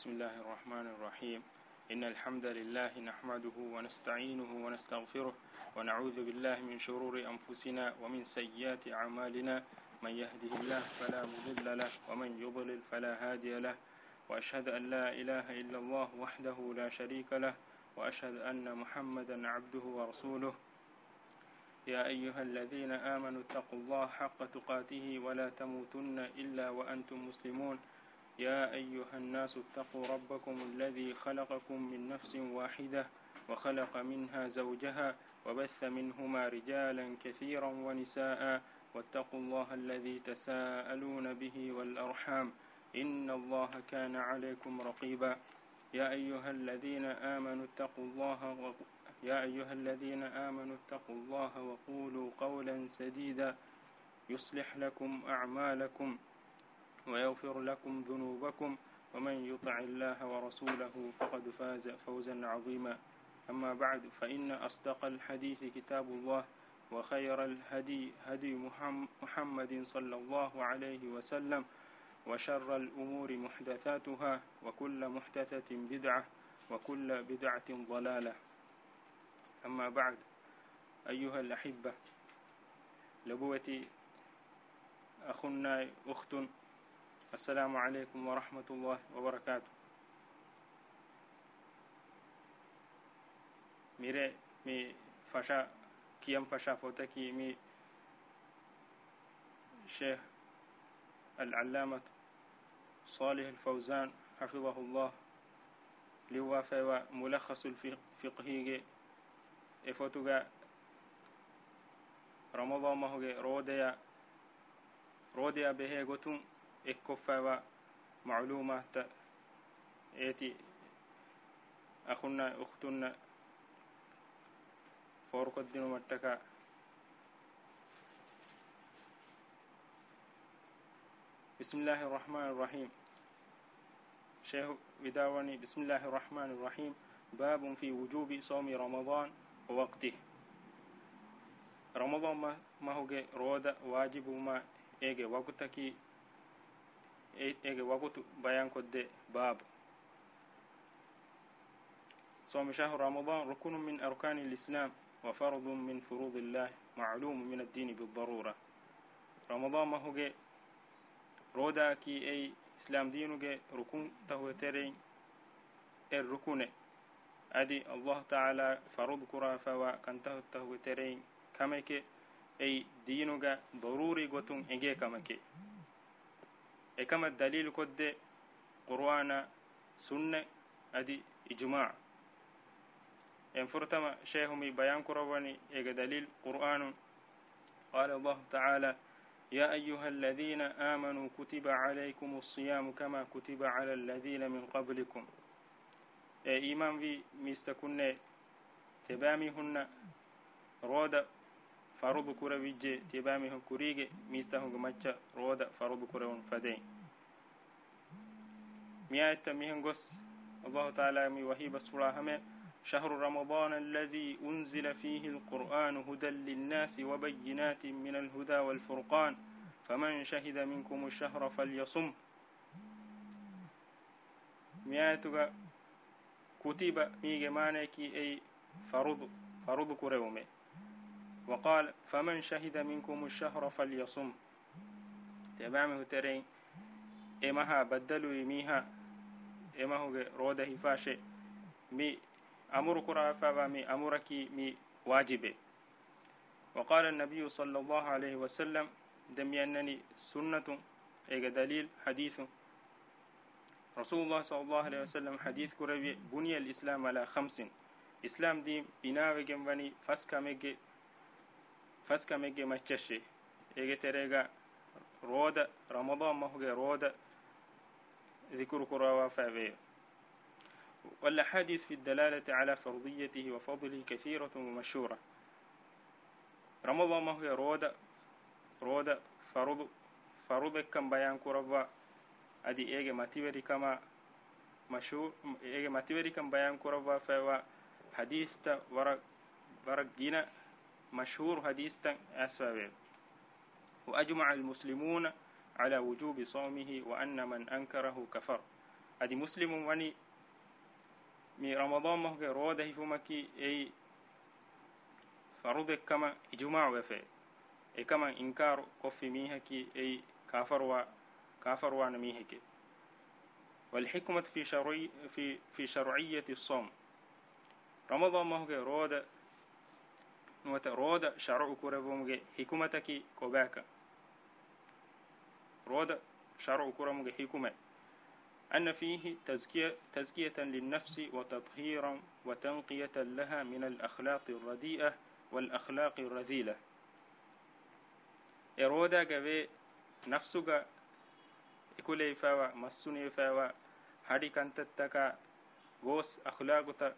بسم الله الرحمن الرحيم. إن الحمد لله نحمده ونستعينه ونستغفره ونعوذ بالله من شرور أنفسنا ومن سيئات أعمالنا. من يهده الله فلا مضل له ومن يضلل فلا هادي له، وأشهد أن لا إله إلا الله وحده لا شريك له، وأشهد أن محمدا عبده ورسوله. يا أيها الذين آمنوا اتقوا الله حق تقاته ولا تموتن إلا وأنتم مسلمون. يا أيها الناس اتقوا ربكم الذي خلقكم من نفس واحدة وخلق منها زوجها وبث منهما رجالا كثيرا ونساء، واتقوا الله الذي تساءلون به والأرحام إن الله كان عليكم رقيبا. يا أيها الذين آمنوا اتقوا الله وقولوا قولا سديدا يصلح لكم أعمالكم ويغفر لكم ذنوبكم، ومن يطع الله ورسوله فقد فاز فوزا عظيما. أما بعد، فإن أصدق الحديث كتاب الله، وخير الهدي هدي محمد صلى الله عليه وسلم، وشر الأمور محدثاتها، وكل محدثة بدعة، وكل بدعة ضلالة. أما بعد، أيها الأحبة، لبوتي أخنا أخت، السلام عليكم ورحمة الله وبركاته. ميري مي فشا كيام فشا فوتكي مي شيخ العلامة صالح الفوزان حفظه الله لوافا ملخص الفقهي إفوتوغا رمضان مهوغي روديا بهي غتون إكفا معلومات إيتي أخونا أختنا فورق الدين ومتكا. بسم الله الرحمن الرحيم. شيخ بداوني. بسم الله الرحمن الرحيم. باب في وجوب صوم رمضان ووقته. رمضان ما هو رودا واجب ما إيجي وقتكي إيجي وقت بيان كده. باب صوم شهر رمضان ركن من أركان الإسلام وفرض من فروض الله معلوم من الدين بالضرورة. رمضان ما هو رودا كي أي إسلام دينه ركن تهوترين الركن أدي الله تعالى فرض كرا فوا كنته تهوترين كمك أي دينه ضروري قطن إجي كمك. كما الدليل كده قرآن سنة أدي إجماع. إن فرتما شيخهم بيان كرواني إيجا دليل قرآن. قال الله تعالى: يا أيها الذين آمنوا كتب عليكم الصيام كما كتب على الذين من قبلكم. إيمان في مستكون تبامي هن رودا فرض كرة ويجي تبامي هن كريجي مستهم جمتة رودا فرض كرة فدين مئات مهن قص. الله تعالى مي وهيب الصلاة شهر رمضان الذي أنزل فيه القرآن هدى للناس وبينات من الهدى والفرقان فمن شهد منكم الشهر فليصم. مئاتك كتب ميجي مانيكي أي فرض كريومي. وقال: فمن شهد منكم الشهر فليصم. تبامه ترين إمها بدلوا يميها إما هو روده فاشي مي أمر كرا فا مي أمركي مي واجبه. وقال النبي صلى الله عليه وسلم: دمي أنني سنة إيجا دليل حديث رسول الله صلى الله عليه وسلم حديث كربي: بني الإسلام على 5. إسلام دي بناوي جنبني فسكا ميجي مچشي إيجا تريغا رودا رمضان ما هو رودا ذكر كرا وفاوي. والأحاديث في الدلالة على فرضيته وفضله كثيرة ومشهورة. رمضان ما هو رودا فرض كم بيان كرا أدي إيجا ماتيوري كما مشهور إيجا ماتيوري كم بيان كرا فوا حديث تا ورق جينا مشهور حديث تا أسفاوي. وأجمع المسلمون على وجوب صومه وأن من أنكره كفر. adi muslimun wani mi ramadan mahge roda hifumaki ei farud kama ijma' wefe ekama inkar kofi mihaki ei كافر نميهك والحكمة في شرعية الصوم رمضان ما هو رودا شرع كربومge حكمتك كوباك رودا شرع كربومge حكمة أن فيه تزكية للنفس وتطهيرا وتنقية لها من الأخلاق الرديئة والأخلاق الرذيلة رودا جوي نفسك ikule fawa masuni fawa hadi kantattaka gos akhlaquta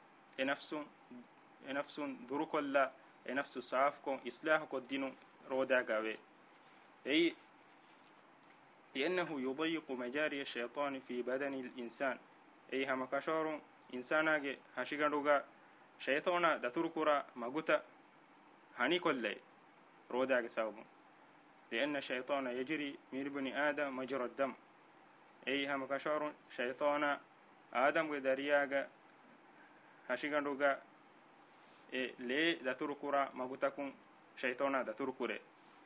enafsun durukolla enafsu saafko islahu ko dinu roda gawe ay لأنه يضيق مجاري الشيطان في بدن الإنسان أي هم كشور إنساناගේ hashiganduga shaytana daturkura maguta hani kolle rodaage sababu لأن الشيطان يجري من ابن آدم مجرى الدم أي هم كشور شيطان آدم ودرياغا هشيغاندوغا لي داتوركورا مغوتاكون شيطانا داتوركوري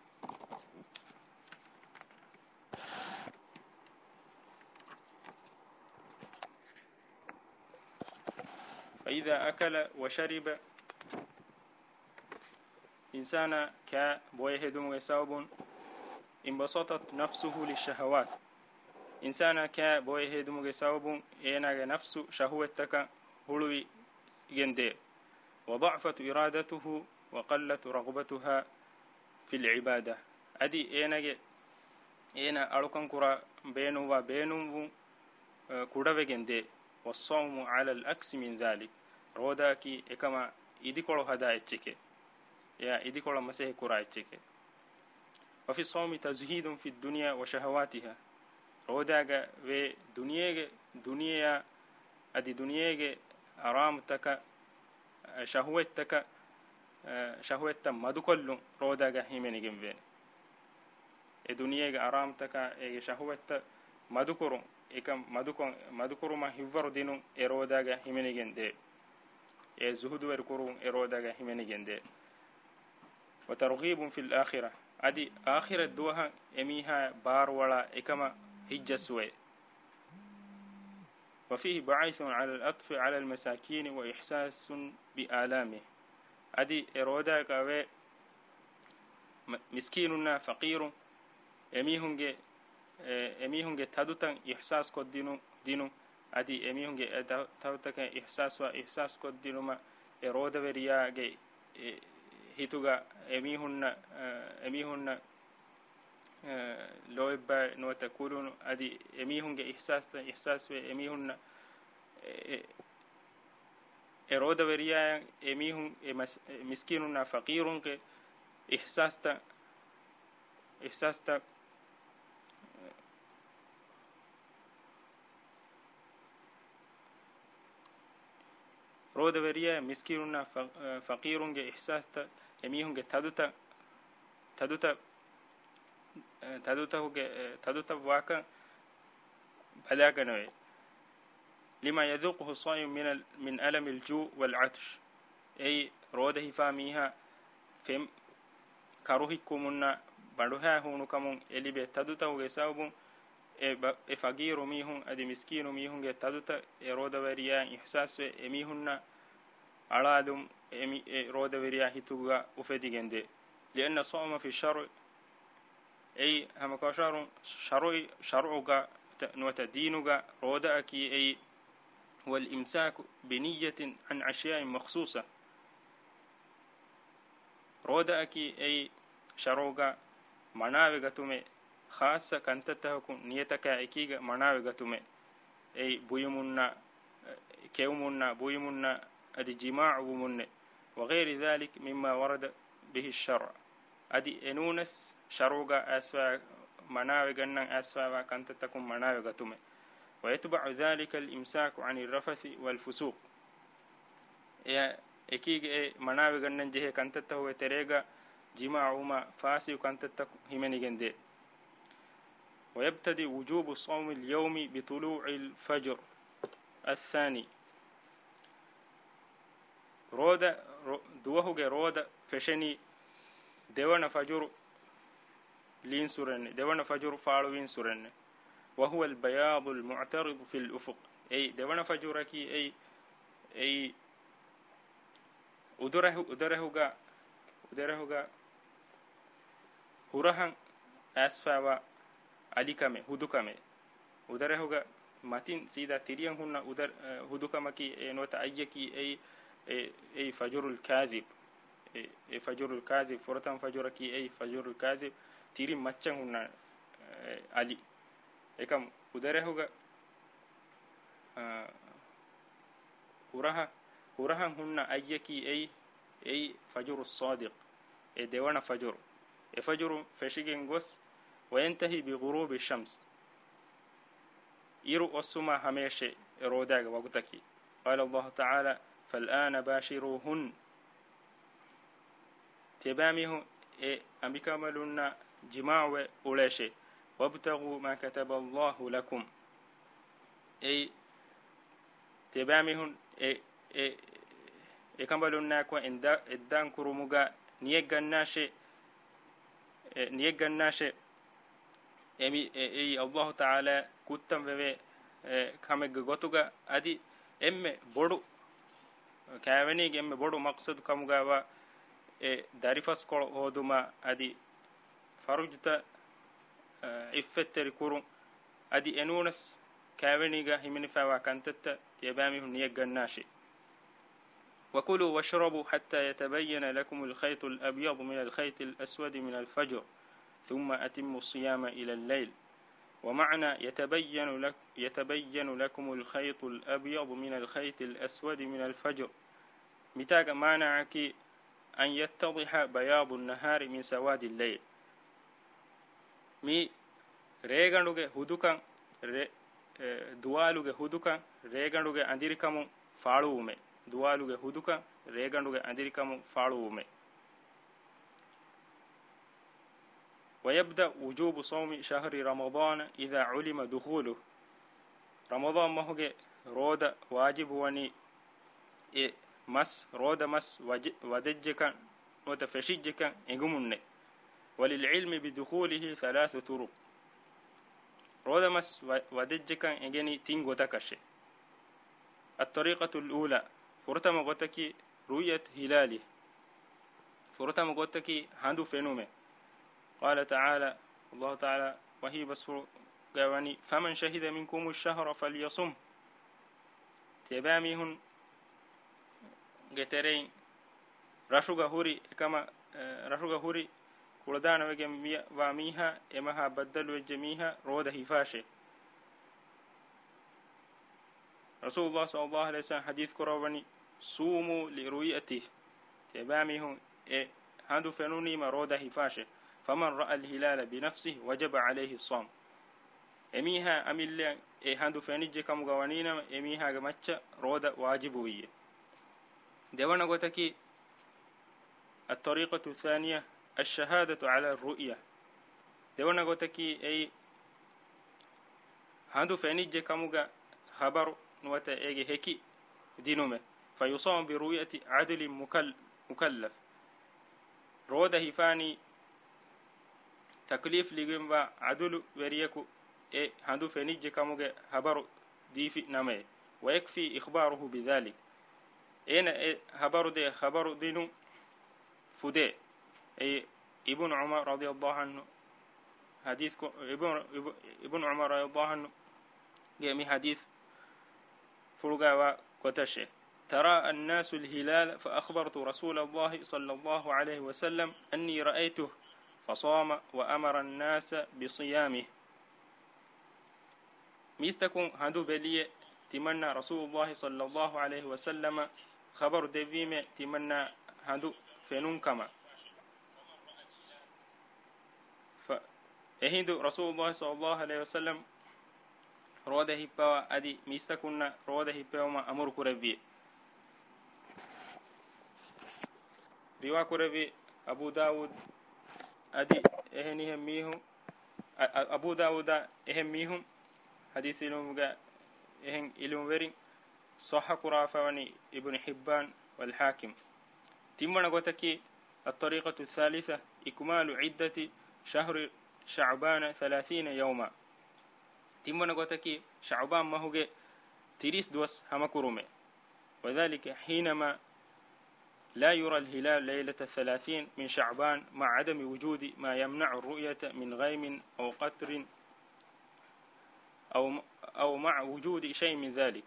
فإذا أكل وشرب إنسانا كبويهدم ويساوبون انبسطت نفسه للشهوات إنسانا كبويهدم ويساوبون إينا نفس شهوتك هلوي جندي وضعفت إرادته وقلت رغبتها في العبادة أدي إينا ألوكن كرا بينو وبينو كودا جندي والصوم على الأكس من ذلك روداكي إكما إدي كولو هدا إتشيكي يا إدي كولا مسيه كورا إتشيكي وفي الصوم تزهيد في الدنيا وشهواتها روداغا و دنيا أدي دنيا أرامتك شهوتك شهوت مدكل روداغا هيمني جنبين دنيا أرامتك شهوت مدكر إكم مدكر ما هيفر دينو روداغا هيمني جندي زهود وركرو روداغا هيمني جندي وترغيب في الآخرة أدي آخرة دوها أميها بار ولا إكما هجسوي وفيه بعيث على الأطف على المساكين وإحساس بآلامه أدي إرودا كاوي مسكيننا فقير أميهنجي تدوتن إحساس كود دينو أدي أميهنجي تدوتن إحساس كود دينو ما إرودا ورياجي hituga emihunna loibba nota kulun adi emihunge ihsas we emihunna eroda veriya emihun miskinunna faqirun ke ihsasta roda veriya miskinunna faqirun ke ihsasta emihunge taduta waka balaganoy لما يذوقه الصائم من ألم الجوع والعطش أي روده فاميها فم كروهكمنا بروها هونكمون اللي بتدوتا وجسابون فقير ميهم أدي مسكين ميهم تدوتا روده وريا إحساس ميهن علادم روده وريا هتوغا وفديجندي لأن الصوم في الشرع أي هم كشرع شرعك وتدينك روده أكي أي والإمساك بنية عن أشياء مخصوصة رودأكي أي شروغا مناوغتومي خاصة كنتتهكم نيتك أكيغا مناوغتومي أي بويمنا كيومنا بويمنا أدي جماع ومن وغير ذلك مما ورد به الشرع أدي إنونس شروغا أسفا مناوغنن أسفا كنتتكم مناوغتومي ويتبع ذلك الإمساك عن الرفث والفسوق يا إكيغ مناوغنن جه كنتته وتريغا جماعوما فاسي كنتته همنيغندي ويبتدئ وجوب صوم اليوم بطلوع الفجر الثاني. رودا دوهوغ رودا فشني ديوانا فجر لين سرن ديوانا فجر فالوين سرن، وهو البياض المعترض في الأفق. أي ديوانا فجركي أي أدرهوغا هرهن أسفا عليكمه هدوكمه أدرهوغا ماتين سيدا تريان هنا هدوكمكي نوت أيكي أي فجر الكاذب، أي فجر الكاذب فرتان فجركي أي فجر الكاذب تيري ماتشان هنا علي إكم أدرهوغا هرهن هنا أيكي أي فجر الصادق أي ديوانا فجر فجر فشيجن غوس وينتهي بغروب الشمس يرو أسما هميشة روداغ وقتكي. قال الله تعالى فالآن باشروهن تباميه أمكملنا جماع أولاشي وابتغوا ما كتب الله لكم. أي تباميهن كملنا كو إدان كرموغا نيجناشي أمي الله تعالى كتم في كمج غتوغا أدي بدو كاوني بدو مقصد كمغا دارفاس كول هودما أدي فرجتا إفتر كورو أدي أنونس كاونيغا همنفا وكانتت تيبامي نيجناشي. وكلوا واشربوا حتى يتبين لكم الخيط الأبيض من الخيط الأسود من الفجر ثم أتموا الصيام إلى الليل. ومعنى يتبين لكم الخيط الأبيض من الخيط الأسود من الفجر متاك معناك أن يتضح بياض النهار من سواد الليل. مي ريغانوغي هدوكان دوالوغي هدوكان ريغانوغي أنديركم فالومي دوالوغي هدوكان ريغانوغي أنديركم فالومي. ويبدأ وجوب صوم شهر رمضان إذا علم دخوله. رمضان مهوغي رودا واجب وني مس رودا مس ودجكا وتفشجكا إغمون. وللعلم بدخوله 3 طرق. رودا مس ودجكا إغني تينغو تكشي. الطريقة الأولى فرتم غتكي رؤية هلاله فرتم غتكي هندو فينومي. قال تعالى الله تعالى وهي بسر قواني فمن شهد منكم الشهر فليصم. تباميهن جترين رشوغا هوري كما رشوغا هوري كولدان وجم واميها إمها بدل وجميها روده هفاشة. رسول الله صلى الله عليه وسلم حديث كرواني صوموا لرؤيته. تباميهن هندو فنوني ما روده هفاشة. فمن رأى الهلال بنفسه وجب عليه الصوم. أميها أميل هندو فنيج كم قوانينا أميها جمتش رودا واجبوية. دوانا قتكي الطريقة الثانية الشهادة على الرؤية. دوانا قتكي أي هندو فنيج كم خبر نوتا أي هكي دينومه فيصوم برؤية عدل مكلف. رودا هفاني تكليف لغنبا عدل وريكو هندو فنيج كموغ خبر ديفي نمي ويكفي إخباره بذلك. خبر دي خبر دينو فدي ابن عمر رضي الله عنه حديث ابن عمر رضي الله عنه جميع حديث فرقا وكتشه ترى الناس الهلال فأخبرت رسول الله صلى الله عليه وسلم أني رأيته فصام وأمر الناس بصيامه. ميستكم هندو بليه تمنى رسول الله صلى الله عليه وسلم خبر دبيمه تمنى هندو فنون كما فهندو رسول الله صلى الله عليه وسلم روده هبوا أدي ميستكنا روده هبوا ما أمر كربي روا كربي أبو داود أدي إهنيهم ميهم abu dauda ehem mihum hadith ilumuga ehem ilum verin sahha qurafani ibn hibban wal hakim timmana gotaki الطريقة الثالثة إكمال عدة شهر شعبان 30 يوما تمنا قتكي شعبان ما هو تريس دوس همكرمه وذلك حينما لا يرى الهلال ليلة 30 من شعبان مع عدم وجود ما يمنع الرؤية من غيم أو قطر أو مع وجود شيء من ذلك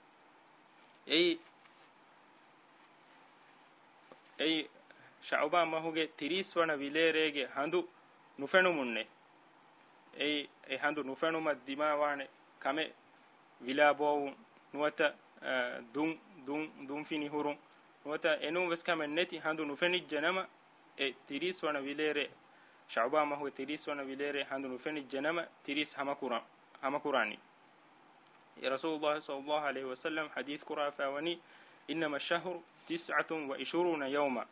أي شعبان ما هو تريس وانا بيليريجي هندو نفنمونه أي هندو نفنم الدماء وانا كم ويلابو نوتا دون فيني هورون نوتا إنهم بس كم نتي هندو نفني الجنما تريس وانا بيليري شعبان ما هو تريس وانا بيليري هندو نفني الجنما تريس همكوراني رسول الله صلى الله عليه وسلم حديث قرافة وني إنما الشهر 29 يوما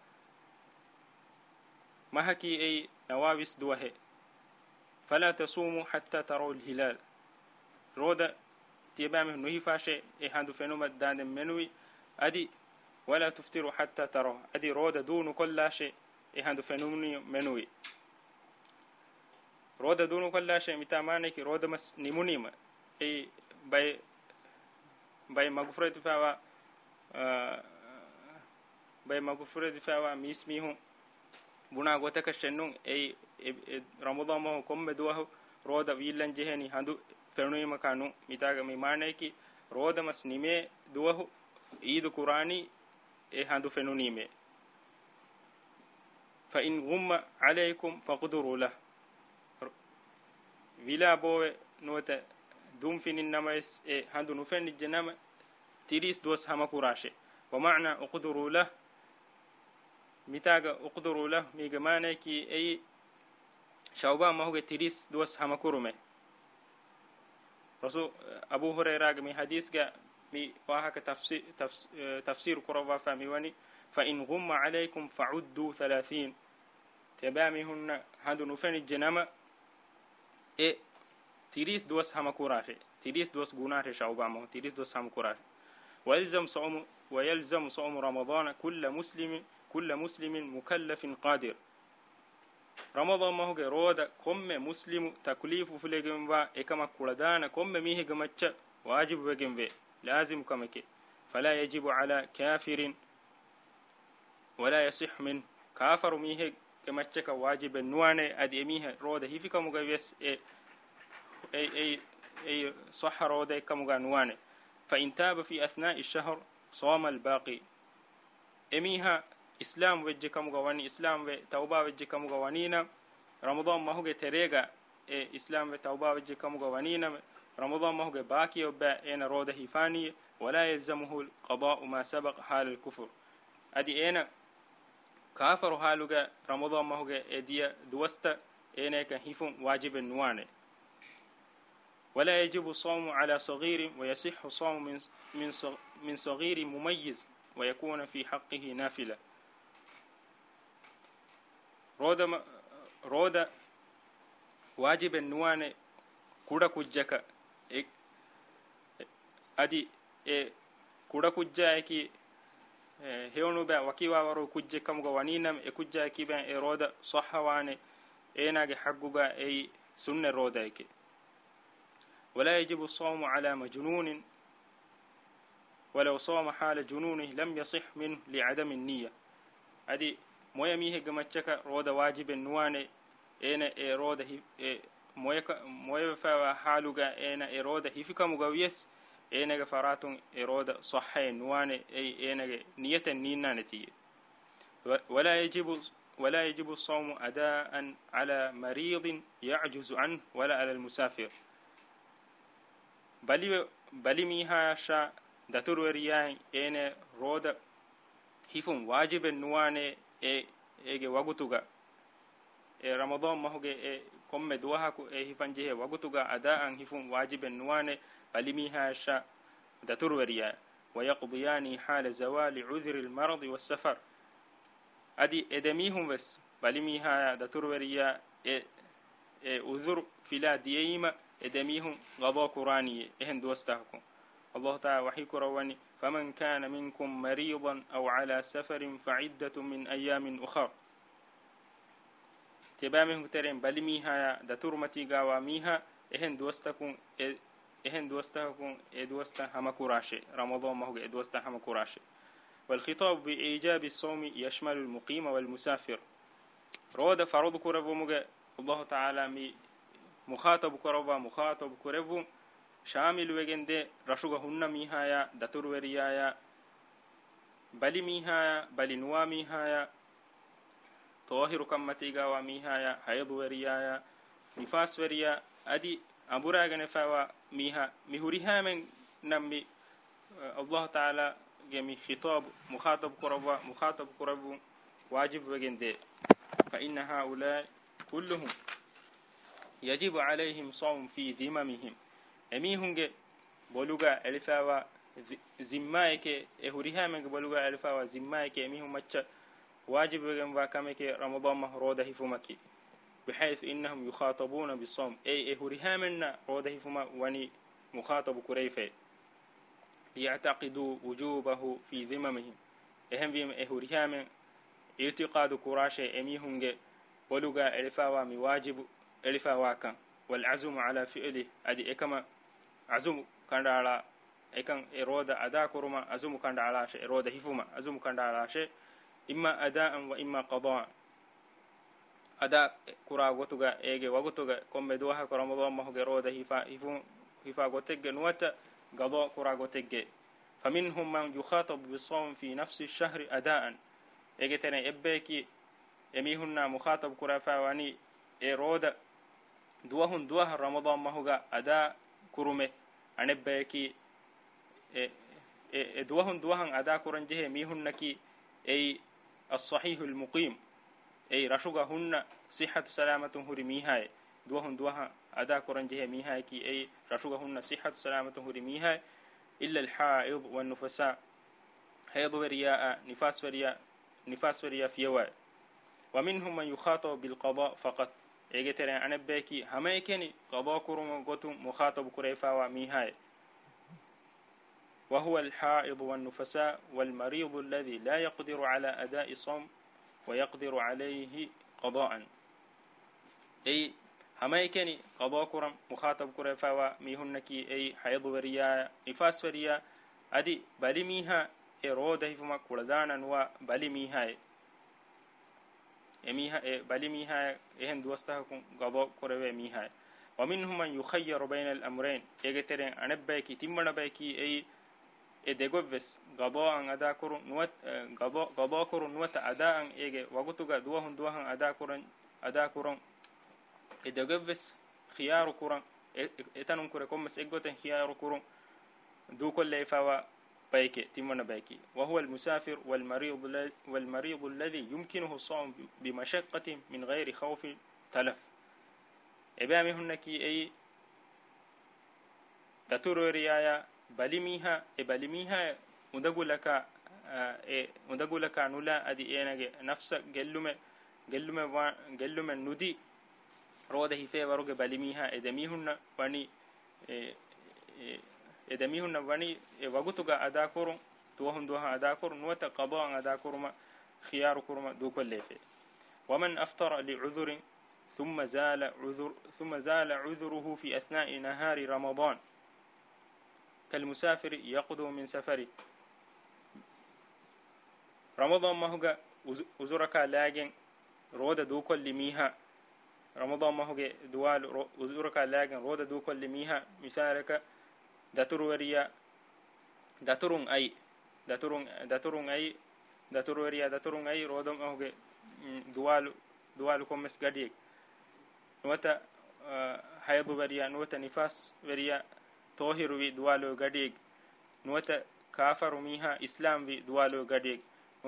ما هكي أي نواويس دوه فلا تصوموا حتى تروا الهلال رودا تيبامه نهي فاشي هندو فينوما دان منوي أدي ولا تفطروا حتى تروا أدي رودا دون كل شيء هندو فينومني منوي رودا دون كل شيء متامانك رودا مس نيمونيما أي باي مغفرة فاوا باي مغفرة فاوا ميسميهم بنا غوتك شنون أي رمضان ما هو كم دواه رودا ويلن جهني هندو فنوي مكانو متاعك ميمانيكي رودا مس نيمه دواه عيد قراني هندو فنونيمه فإن غم عليكم فقدروا له ولا بو نوتا دوم فين النماس هندو نفن الجنام تريس دوس هما كراشه ومعنى اقدروا له متاغا اقدروا له ميغمانيكي اي شعبان ما هو تريس دوس هما كرمه رسول ابو هريره مي حديث مي واهك تفسير قروا فاميوني فإن غم عليكم فعدوا 30 تبامهن هندو نفن الجنام تريس دوس هما كراشه تريس دوس غناه شعبان ما تريس دوس هما كراشه ويلزم صوم رمضان كل مسلم مكلف قادر رمضان ما هو رودا كم مسلم تكليف فلجنبا إكما كولدانا كم ميه جمتش واجب بجنبه لازم كمك فلا يجب على كافر ولا يصح من كافر ميه جمتش كواجب نوانه أدي ميه رودا هي في كم جويس أي صح رودا كم جنوانه فإن تاب في أثناء الشهر صام الباقي أميها إسلام وجهكم غواني إسلام وتوبة وجهكم غوانينا رمضان ما هو تريجا إسلام وتوبة وجهكم غوانينا رمضان ما هو باقي وبا أنا روده هفاني ولا يلزمه القضاء ما سبق حال الكفر أدي أنا كافر حالوجا رمضان ما هو أدي دوستا أنا كهيفم واجب النوانه ولا يجب الصوم على صغير ويصح الصوم من صغير مميز ويكون في حقه نافلة رودا واجب النوان كودا كجك أدي كودا كجاكي هيونو با وكيوا ورو كجكم غوانينم كجاكي با رودا صحوانه ايناغي حقوغا اي سنة رودا يكي ولا يجب الصوم على مجنون ولو صام حال جنونه لم يصح منه لعدم النية أدي مويا ميه جمتشك رودا واجب النوانة أنا رودا مويا فا حالوجا أنا رودا هيفك مجويس أنا جفراتون رودا صحة النوانة أي أنا نية النينا نتيجة ولا يجب الصوم أداء على مريض يعجز عنه ولا على المسافر بلي ميها شا داتور وريان إن رودا هيفون واجب النوانة إيجي وقتوغا رمضان ما هو كم دوهاكو هيفان جه وقتوغا أداء هيفون واجب النوانة بلي ميها شا داتور وريان ويقضيان حال زوال عذر المرض والسفر أدي إدميهم بس بلي ميها داتور وريان uzur fila diyima edemihum qada qurani ehen dostahkum Allah ta'ala wahi kurawani faman kana minkum maridan aw ala safarin fa'iddatun min ayamin ukhra tebamihum terem balimiha daturmati gawa miha ehen dostakun دوستا هما كوراشي رمضان ما هو دوستا هما كوراشي والخطاب بإيجاب الصوم يشمل المقيم والمسافر رودا فرض كربو مغا الله تعالى مي مخاطب كربا مخاطب كربو شامل وگنده رشوغا هن ميهايا دتور وريايا بلي ميهايا بلي نوا ميهايا طاهر كمتيغا وميهايا حيض وريايا نفاس وريا ادي أبوراغن فوا ميها مهوريها من نمي الله تعالى جمي خطاب مخاطب قرب واجب وجنده فإن هؤلاء كلهم يجب عليهم صوم في ذممهم أميهم بلوغا ألفاوا زمائك هوريها من بلوغا ألفاوا زمائك أميهم متى واجب وجن وكمك رمضان مهروده فمكي بحيث إنهم يخاطبون بالصوم أي هرهامنا روده فما وني مخاطب كريفة ليعتقدوا وجوبه في ذممهم أهم بهم هرهام اعتقاد كراشة أميهم ولغا ألفاوا مواجب ألفاوا كان والعزم على فعله أدي إكما عزم كان على إكن إرادة أداء كرما عزم كان على شيء إرادة هفما عزم كان على شيء إما أداء وإما قضاء ada kura gotuga ege wagotuga komme duha ko ramadan ma hoge roda hifa gotege nuwata gado kura gotege faminhum man yukhatab bisawm fi nafsi ash-shahr adaan ege tene ebbeki emihunna mukhatab kura fawani e roda duha ramadan ma hoga ada kurume anebbeki e duhan ada kuranjehe mihunnaki ay as-sahih al-muqim أي رشوغا هن صحة سلامة هوري ميهاي دوها أدا كورنجه ميهاي كي أي رشوغا هن صحة سلامة هوري ميهاي إلا الحائض والنفساء حيض ورياء نفاس ورياء فيواي ومنهم من يخاطب بالقضاء فقط إيجترين عن بيكي هميكني قضاء كرم قتم مخاطب كريفا وميهاي وهو الحائض والنفساء والمريض الذي لا يقدر على أداء صوم ويقدر عليه قضاء أي هميكني قضاء كرم مخاطب كرفا ميهنكي أي حيض وريا نفاس وريا أدي بالميها إرادة فما كردانا وبالميها إميها بالميها إهن دوستهكم قضاء كرفا ميها ومنهم من يخير بين الأمرين يجترين أنبيكي تمنا بيكي أي edegobves qada'an ada kurun nuwat qada kurun nuwat adaan ege wagutuga duhan ada kurun edegobves khiyaru kurun etanun kure kommes eggoten khiyaru kurun du kolle fawa bayke timona bayki wa huwa al-musafir wal marid alladhi yumkinuhu as-sawm bi mashaqqatin min ghairi khawf talaf ebami hunnaki ay datururiya balimiha undagulaka nula adi enage nafsa gellume nudi roda hife waruge balimiha edemihunna wani wagutuga ada kurun duha ada kurun wata qada'an ada kuruma khiyaru kuruma du kollefe waman aftara li'udhrin ثم زال عذره في أثناء نهار رمضان كالمسافر يقدم من سفره رمضان ما هو أزورك لاجن رودا دوكل لميها رمضان ما هو دوال أزورك لاجن رودا دوكل لميها مثالك داتور وريا داتورون أي رودا ما هو دوال كمس قديك نوتا حيض وريا نوتا نفاس وريا طاهر وي دوالو غديك نوتا كافر ميها اسلام وي دوالو غديك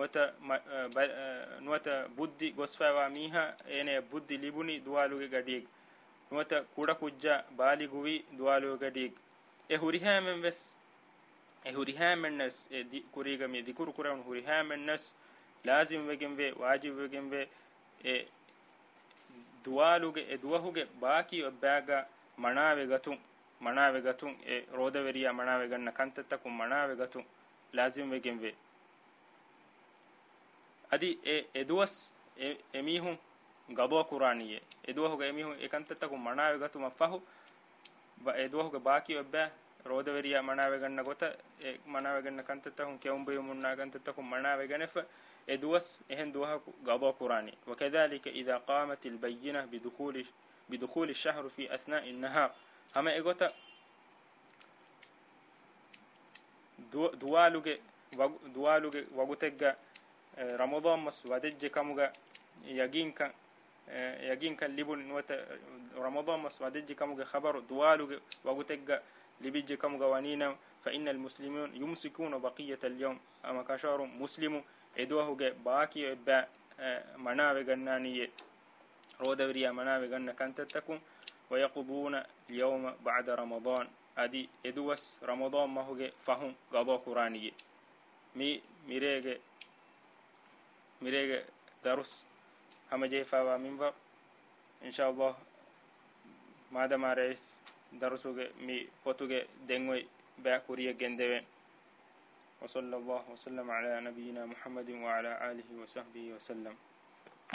نوتا بودي غسفا ميها اني بودي ليبوني دوالو غديك نوتا كودا كوجا بالغ وي دوالو غديك هوريهامن بس هوريهامنس دي كوريغا مي ذكر قران هوريهامنس لازم وگم واجب وگم duwaluge e duwahuge baaki obbaga manawe gatun e rodaveriya manawe ganna kantattakum manawe gatun lazim wegenve adi e duwas emihun gado quraniye e duwahuge emihun e kantattakum manawe gatun afahu e duwahuge baaki obba rodaveriya manawe ganna gota e manawe ganna kantattakum keumbe munna kantattakum manawe ganefa ادوس اهن دوها قضاء قراني وكذلك اذا قامت البينه بدخول الشهر في اثناء النهار اما اغوتا دوالوغ وغوتغا رمضان مس ودج كمغا يقين كان لبن وت رمضان مس ودج كمغا خبر دوالوغ وغوتغا لبيج كمغا ونينا فان المسلمون يمسكون بقيه اليوم اما كشار مسلم edohuge baaki ebba manawe gannaniye rodavriya manawe ganna kantattakum wa yaqbuna al-yawma ba'da ramadan adi eduwas ramadan mahuge fahum gado quraniye mirege darus hamaje fawa minba inshallah madama rais darusuge mi fotuge dengoy ba kuriye gendewen وصلى الله وسلم على نبينا محمد وعلى آله وصحبه وسلم